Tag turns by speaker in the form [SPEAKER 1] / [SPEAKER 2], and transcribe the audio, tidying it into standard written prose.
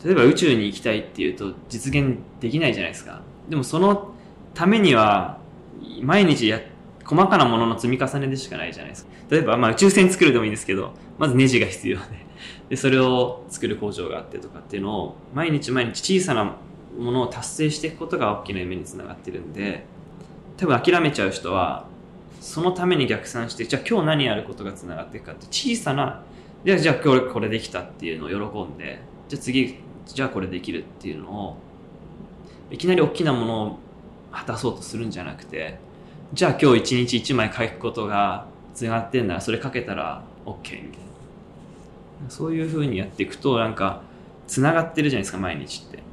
[SPEAKER 1] 例えば宇宙に行きたいっていうと実現できないじゃないですか。でもそのためには毎日細かなものの積み重ねでしかないじゃないですか。例えば宇宙船作るでもいいんですけど、まずネジが必要で、それを作る工場があってとかっていうのを毎日毎日小さなものを達成していくことが大きな夢につながってるんで、多分諦めちゃう人はそのために逆算して、じゃあ今日何やることがつながっていくかって小さな、じゃあ今日これできたっていうのを喜んで、じゃあ次じゃあこれできるっていうのを、いきなり大きなものを果たそうとするんじゃなくて、じゃあ今日一日一枚書くことがつながってんならそれ書けたら OK みたいな、そういう風にやっていくとなんかつながってるじゃないですか、毎日って。